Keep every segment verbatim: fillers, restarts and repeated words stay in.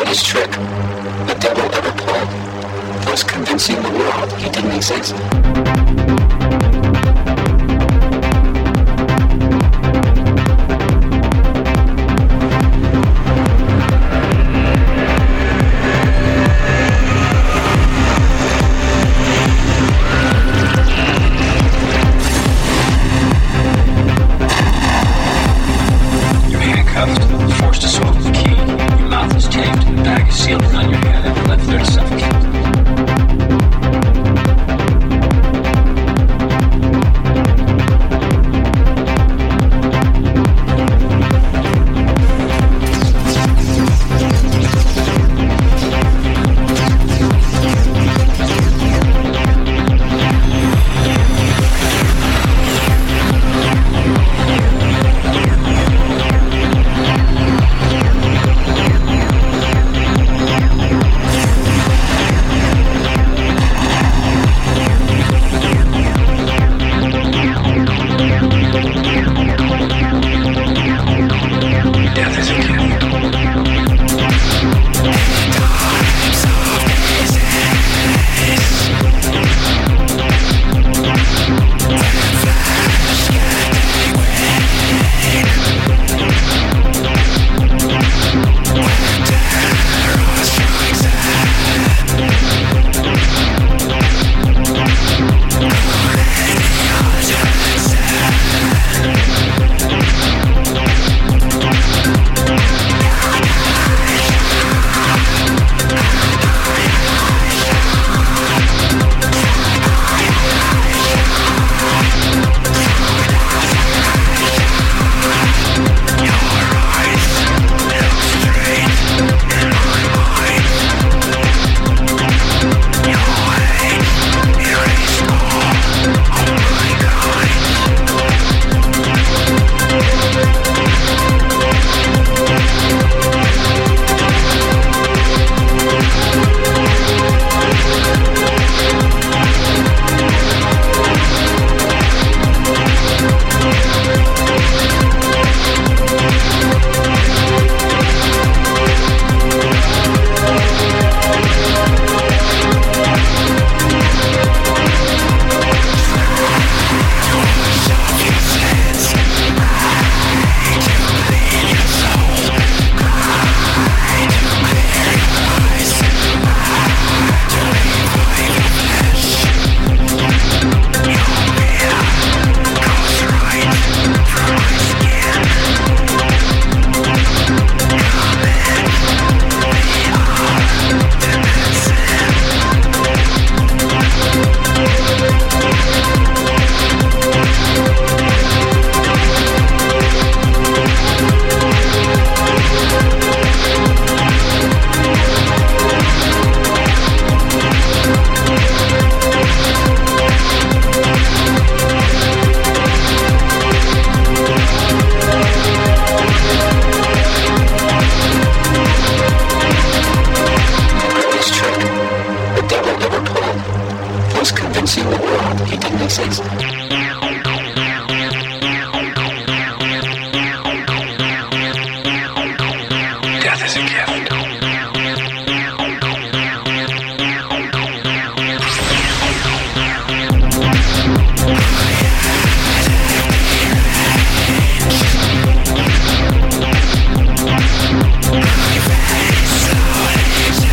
greatest trick the devil ever pulled was convincing the world he didn't exist. Forced to swallow the key. Your mouth is taped and the bag is sealed around your head and left there to suffocate.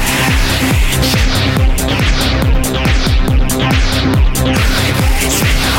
It's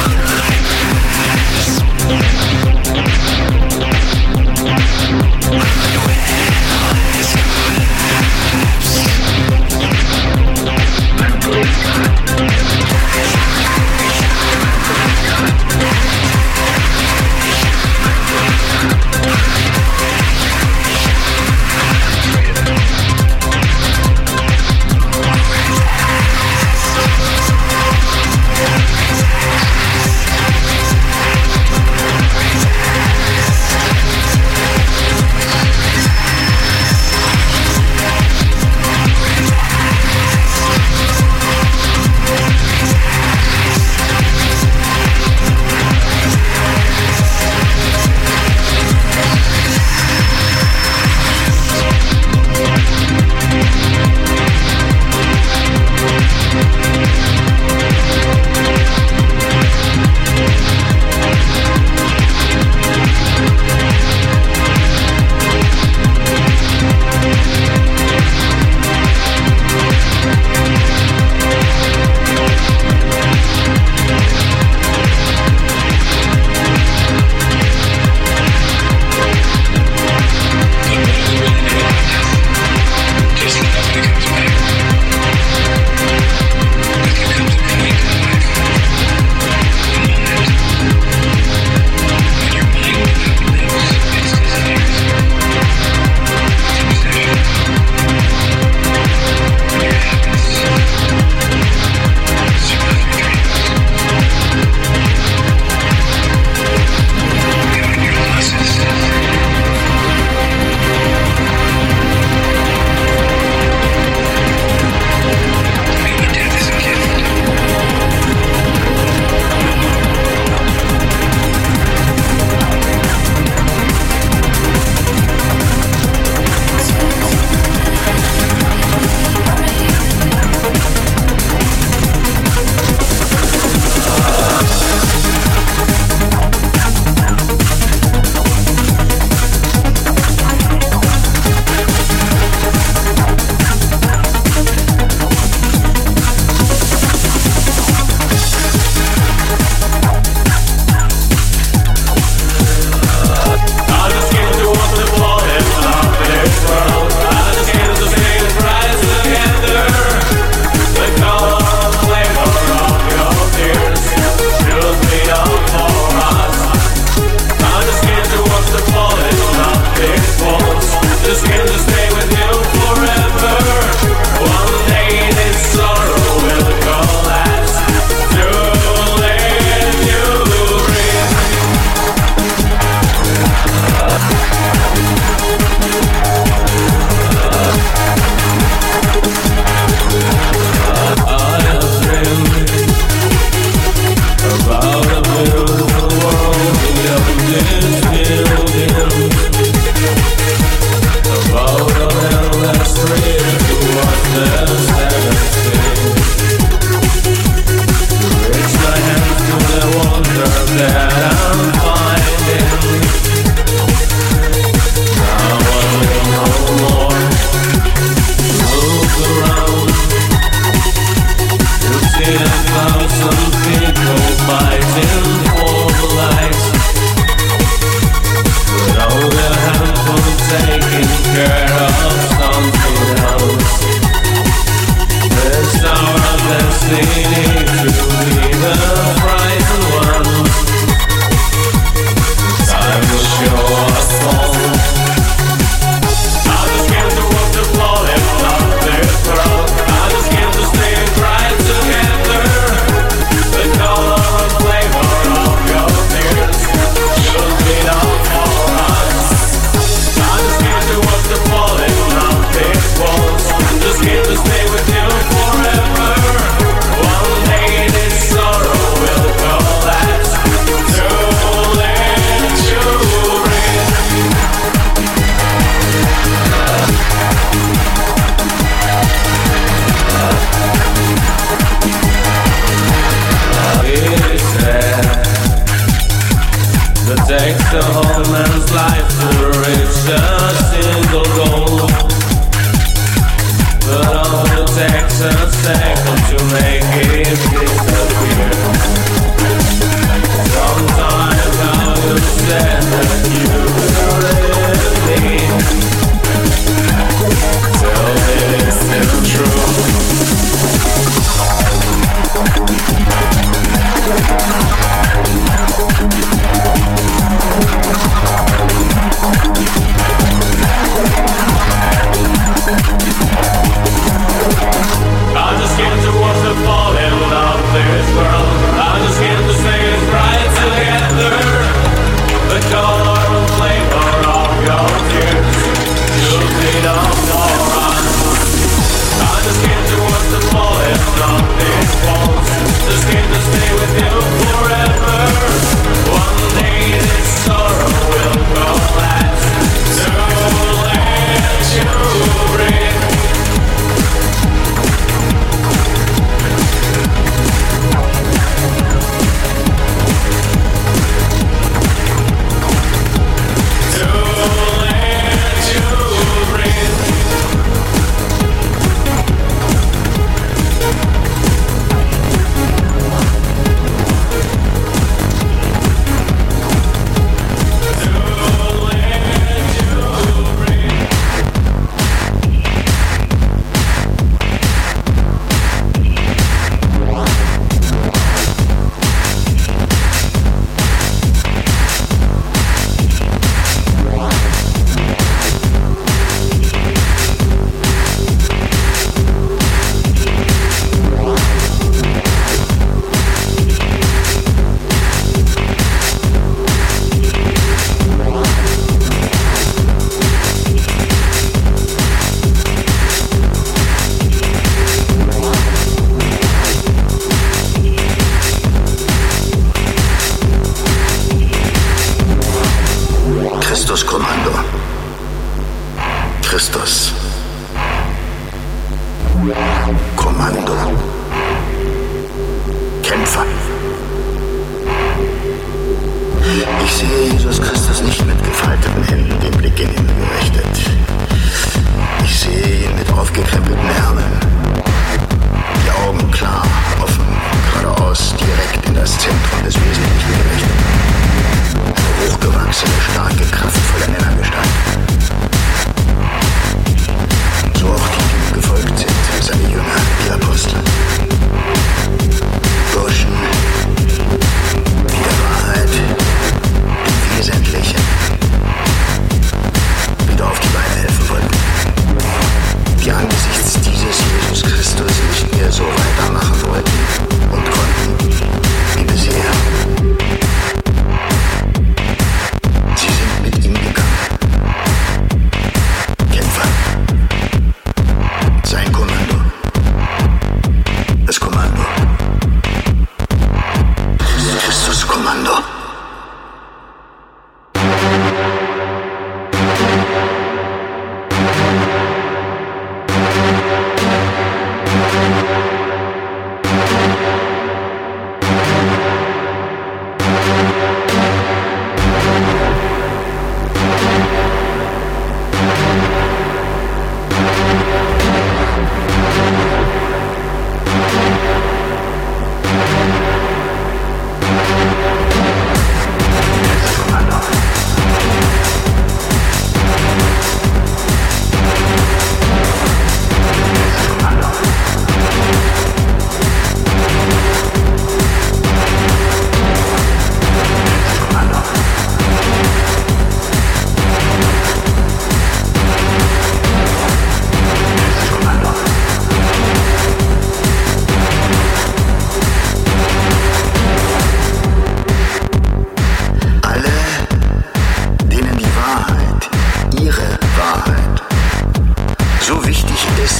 ist,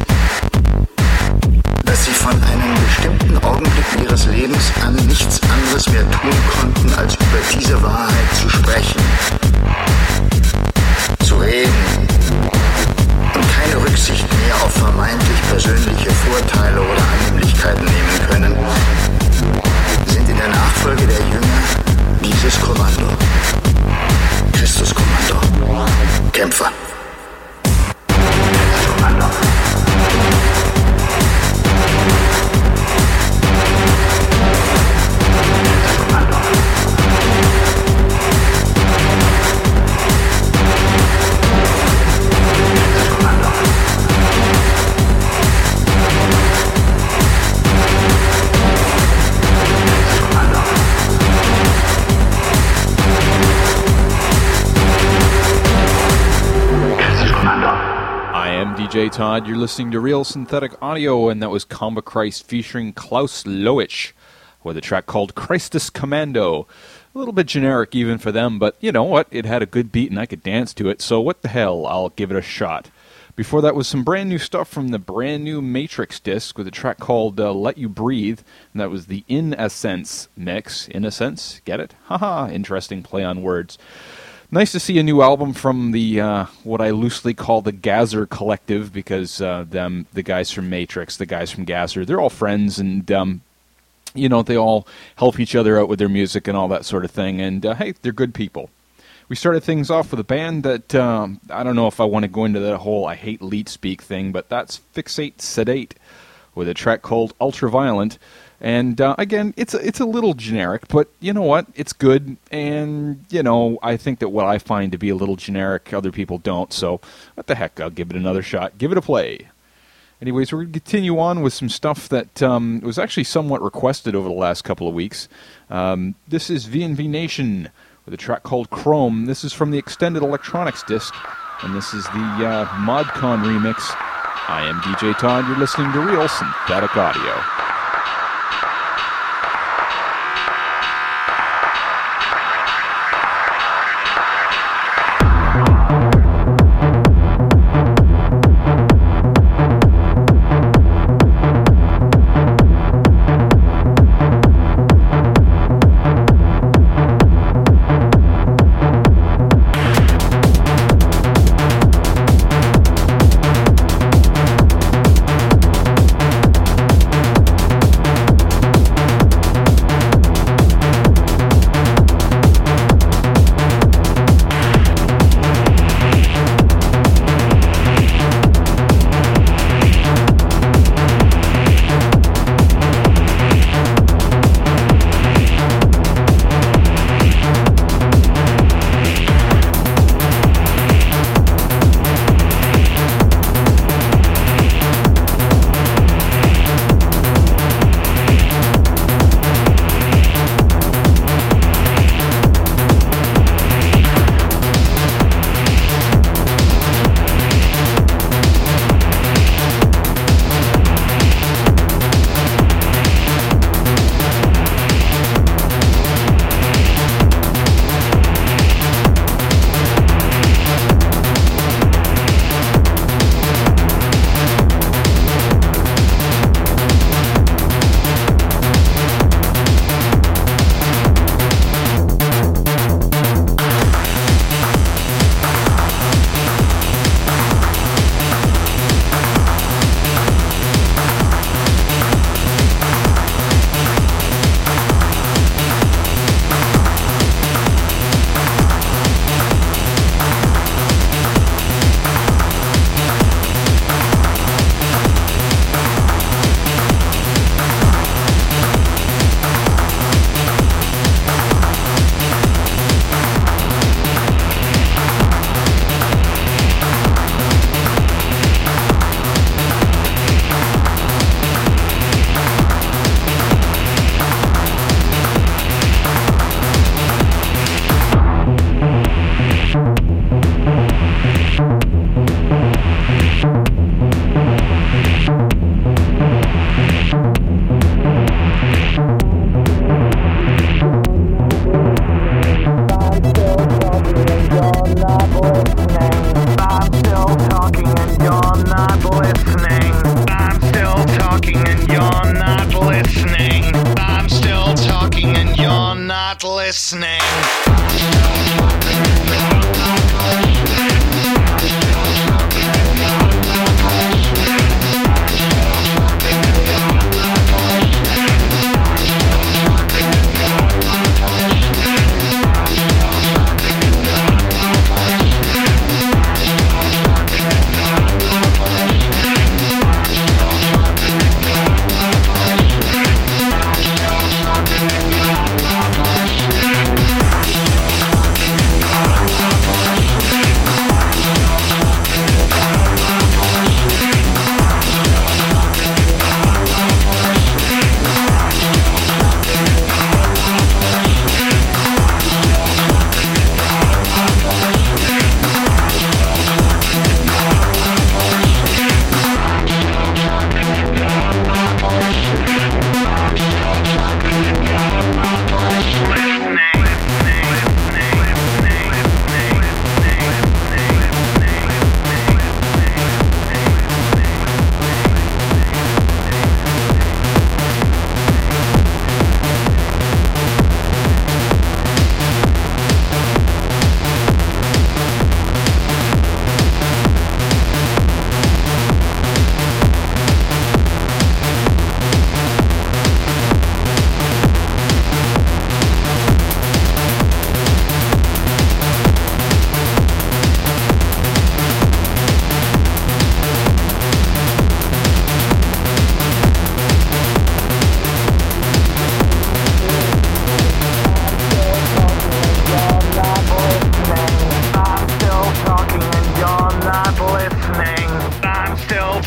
dass sie von einem bestimmten Augenblick ihres Lebens an nichts anderes mehr tun konnten, als über diese Wahrheit zu sprechen, zu reden und keine Rücksicht mehr auf vermeintlich persönliche Vorteile oder Annehmlichkeiten nehmen können, sind in der Nachfolge der Jünger dieses Kommando. Christuskommando. Kämpfer. Kommando. D J Todd, you're listening to Real Synthetic Audio, and that was Comba Christ featuring Klaus Loesch with a track called Christus Commando. A little bit generic even for them, but you know what? It had a good beat and I could dance to it, so what the hell? I'll give it a shot. Before that was some brand new stuff from the brand new Matrix disc with a track called uh, Let You Breathe, and that was the In Essence mix. In a Sense? Get it? Haha, interesting play on words. Nice to see a new album from the uh, what I loosely call the Gazer Collective, because uh, them the guys from Matrix, the guys from Gazer, they're all friends, and um, you know, they all help each other out with their music and all that sort of thing. And uh, hey, they're good people. We started things off with a band that um, I don't know if I want to go into that whole I hate leet speak thing, but that's Fixate Sedate with a track called Ultraviolent. And uh, again, it's a, it's a little generic, but you know what? It's good, and you know, I think that what I find to be a little generic, other people don't. So, what the heck? I'll give it another shot. Give it a play. Anyways, we're going to continue on with some stuff that um, was actually somewhat requested over the last couple of weeks. Um, this is V and V Nation with a track called Chrome. This is from the Extended Electronics disc, and this is the uh, ModCon remix. I am D J Todd. You're listening to Real Synthetic Audio.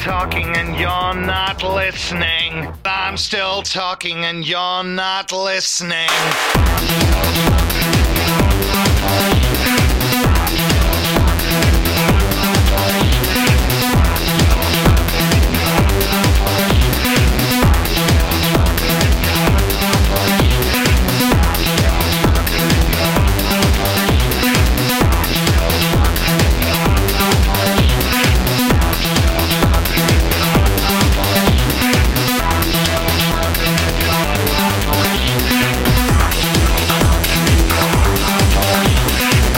talking and you're not listening. I'm still talking and you're not listening. We'll be right back.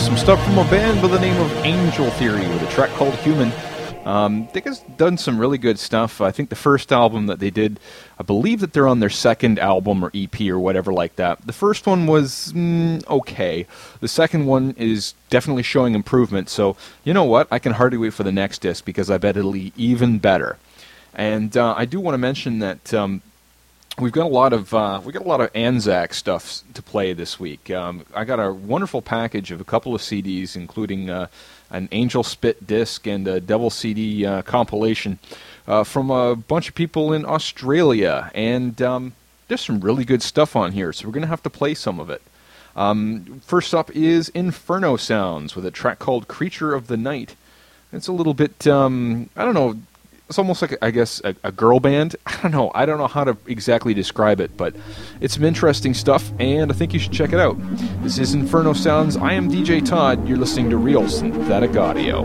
some stuff from a band by the name of Angel Theory with a track called Human. Um, they guys done some really good stuff. I think the first album that they did, I believe that they're on their second album or E P or whatever like that. The first one was mm, okay. The second one is definitely showing improvement. So, you know what? I can hardly wait for the next disc because I bet it'll be even better. And uh, I do want to mention that um, we've got a lot of uh, we got a lot of Anzac stuff to play this week. Um, I got a wonderful package of a couple of C Ds, including uh, an Angel Spit disc and a double C D uh, compilation uh, from a bunch of people in Australia. And um, there's some really good stuff on here, so we're going to have to play some of it. Um, first up is Inferno Sounds with a track called Creature of the Night. It's a little bit, um, I don't know, it's almost like, I guess, a, a girl band. I don't know. I don't know how to exactly describe it, but it's some interesting stuff, and I think you should check it out. This is Inferno Sounds. I am D J Todd. You're listening to Real Synthetic Audio.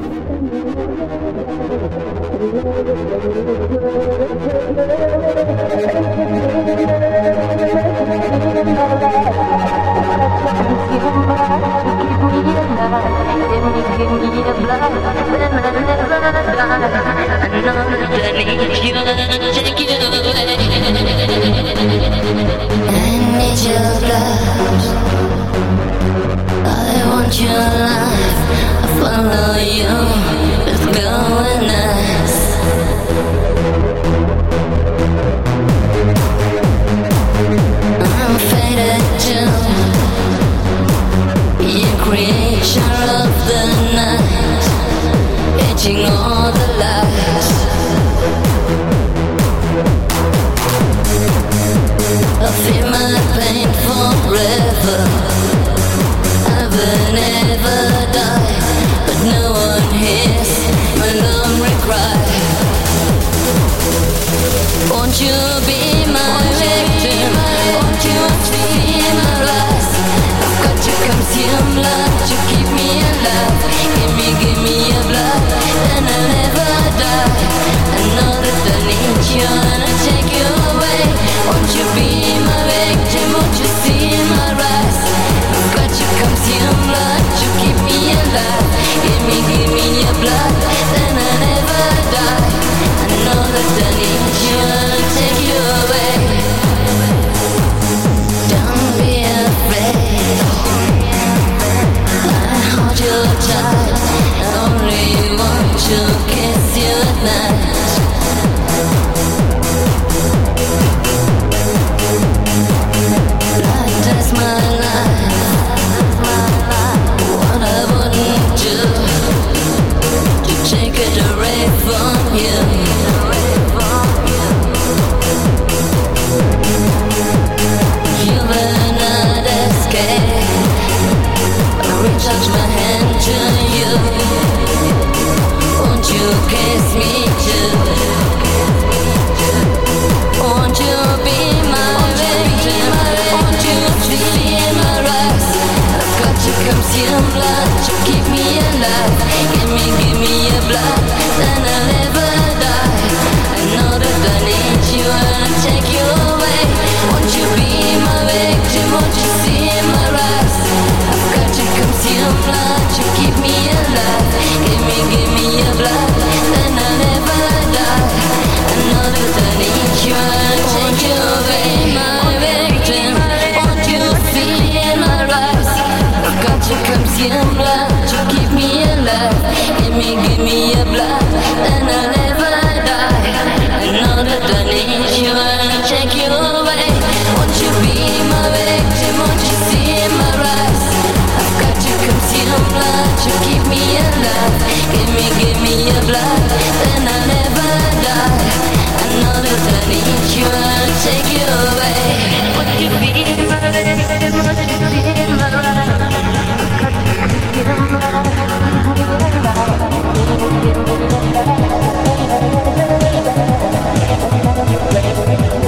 I want your life, I follow you, let's go and nice. I'm faded too, you creature of the night, etching all the lies. I feel my pain forever. I will never die, but no one hears my lonely cry. Won't you be my victim? Won't you see my rise? I've got to consume love to keep me alive. Give me, give me your blood, and I'll never die. I know that I need you and I'll take you away. Won't you be my victim? Won't you see my rise? I've got to consume blood to keep me alive. Give me, give me your blood, then I'll never die. I know that I need you and I'll take you away. Don't be afraid, I hold you tight. I only want to kiss you at night. That's my life. What I wouldn't do to take it away from you. You will not escape. I reach out my hand to you. Won't you kiss me too? Won't you be my victim? Won't you see my rise? I've got to consume blood to keep me alive. Give me, give me your blood, then I'll never die. I know that I need you and I'll take you away. Won't you be my victim? Won't you see my rise? I've got to consume blood to keep me alive. Give me, give me your blood, then I'll never die. I know that I need you and I'll take you away. My victim, won't you feel my rise? I've got to consume blood to keep me alive. Give me, give me your blood, then I'll never die. I know that I need you and I'll take you away. Won't you be my victim? Won't you see my rise? I've got to consume blood to keep me alive. Give me, give me your blood, then I'll never die. I know that I need you and I'll take you away. Won't you be my victim? Won't you see my rise? I've got to consume blood to keep me alive.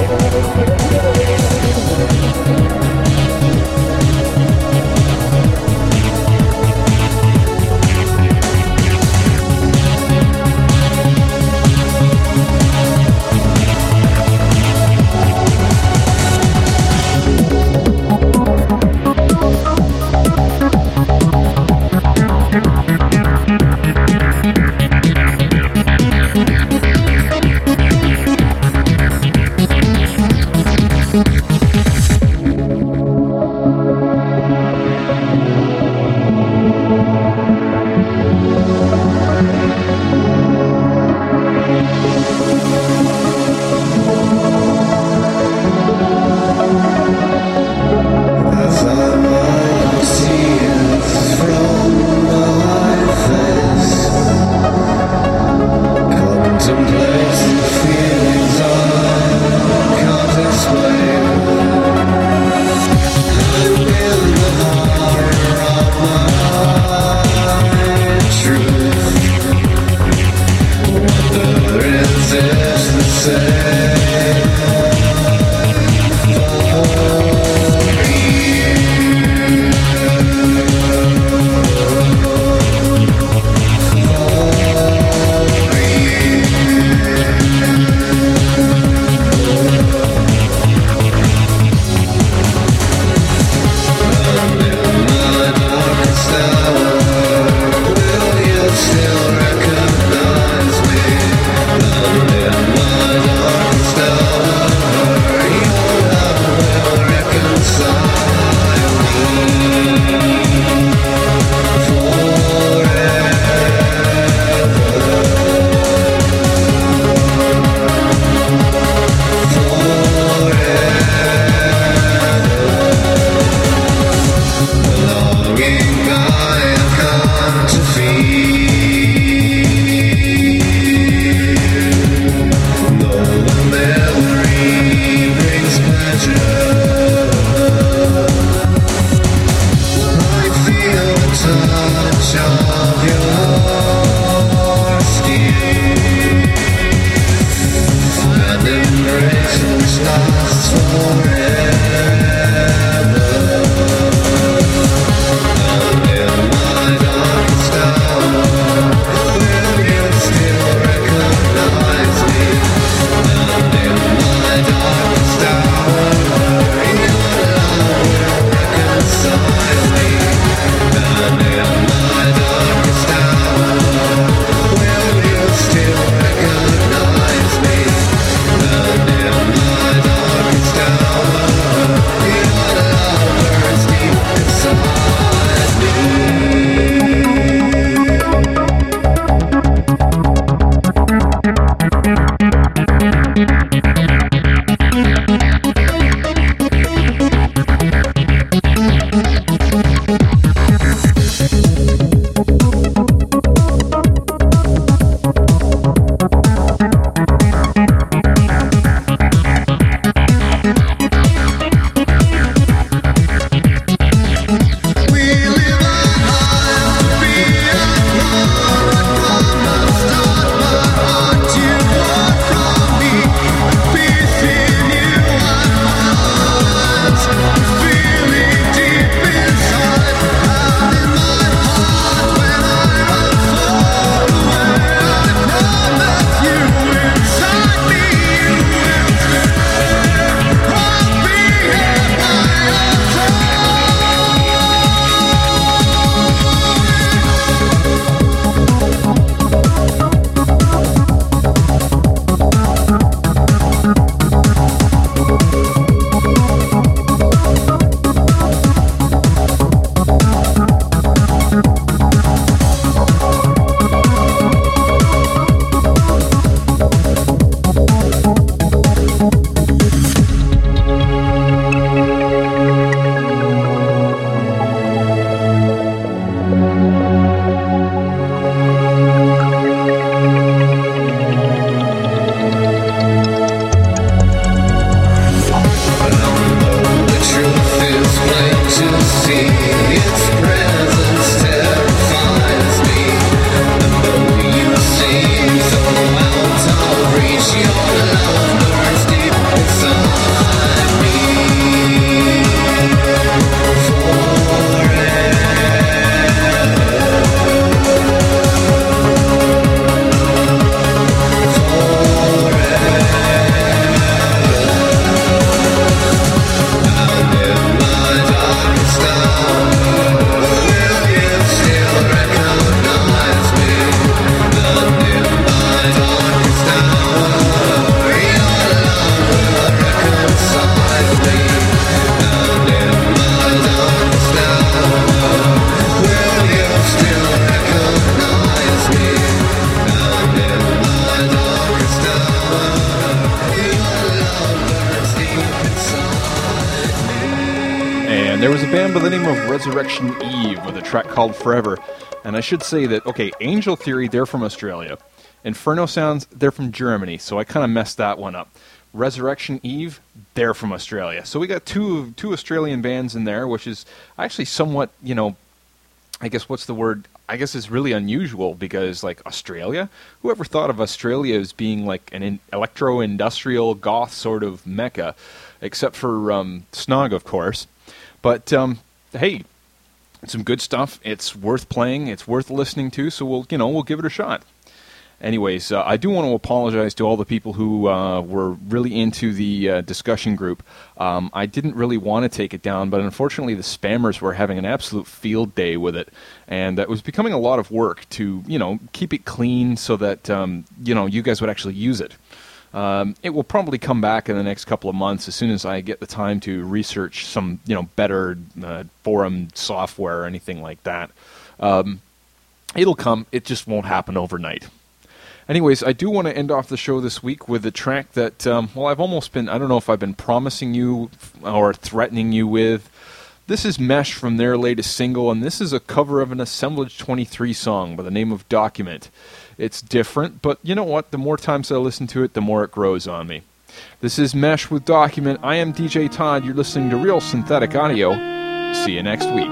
And there was a band by the name of Resurrection Eve with a track called Forever. And I should say that, okay, Angel Theory, they're from Australia. Inferno Sounds, they're from Germany, so I kind of messed that one up. Resurrection Eve, they're from Australia. So we got two two Australian bands in there, which is actually somewhat, you know, I guess what's the word? I guess it's really unusual because, like, Australia? Whoever thought of Australia as being like an in- electro-industrial goth sort of mecca, except for um, Snog, of course. But, um, hey, some good stuff. It's worth playing. It's worth listening to, so we'll, you know, we'll give it a shot. Anyways, uh, I do want to apologize to all the people who uh, were really into the uh, discussion group. Um, I didn't really want to take it down, but unfortunately the spammers were having an absolute field day with it, and it was becoming a lot of work to, you know, keep it clean so that, um, you know, you guys would actually use it. Um, it will probably come back in the next couple of months as soon as I get the time to research some, you know, better uh, forum software or anything like that. Um, it'll come. It just won't happen overnight. Anyways, I do want to end off the show this week with a track that, um, well, I've almost been, I don't know if I've been promising you or threatening you with. This is Mesh from their latest single, and this is a cover of an Assemblage twenty-three song by the name of Document. It's different, but you know what? The more times I listen to it, the more it grows on me. This is Mesh with Document. I am D J Todd. You're listening to Real Synthetic Audio. See you next week.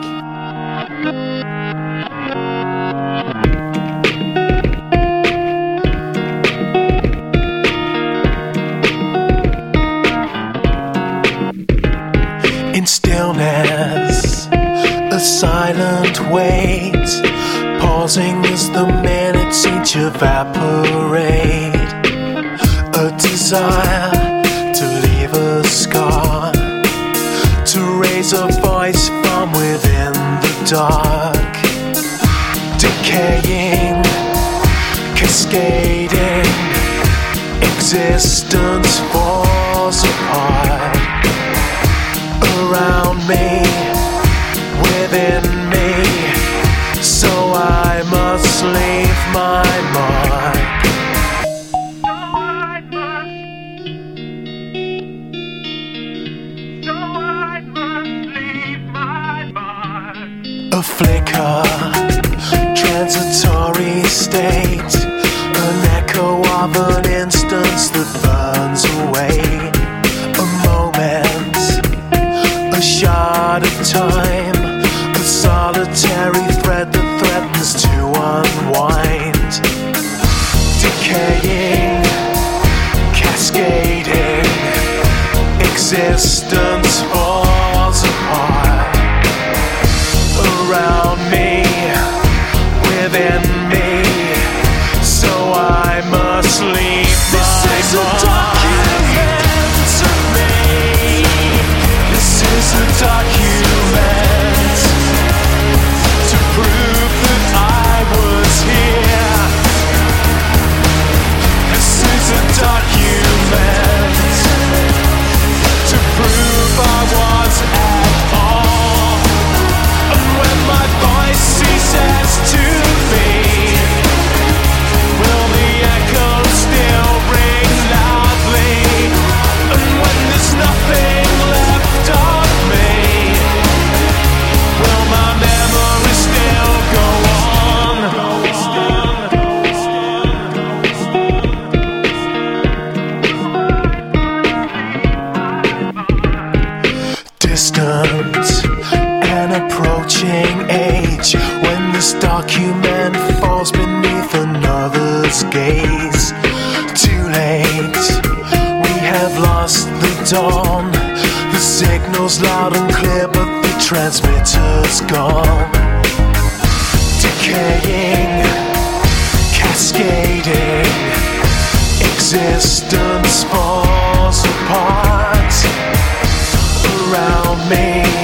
In stillness, a silent wait, pausing as the minutes each evaporate. A desire to leave a scar, to raise a voice from within the dark. Decaying, cascading, existence falls apart. Around me, within me, so I must leave my mark. So I must, so I must leave my mark. A flicker, transitory state, an echo of an instance that burns away. A moment, a shot of time, a solitary thread that threatens to unwind. Decaying, cascading, existence falls apart. Around me, within me, so I must leave my mark. This is a document of me. This is a document to prove that I was here. This is a document to prove I was at all. And when my voice ceases to be, will the echo still ring loudly? And when there's nothing left of me, will my memory still go on? Distant, an approaching age, when this document falls beneath another's gaze. Too late, we have lost the dawn. The signal's loud and clear, but the transmitter's gone. Decaying, cascading, existence falls apart. Around me,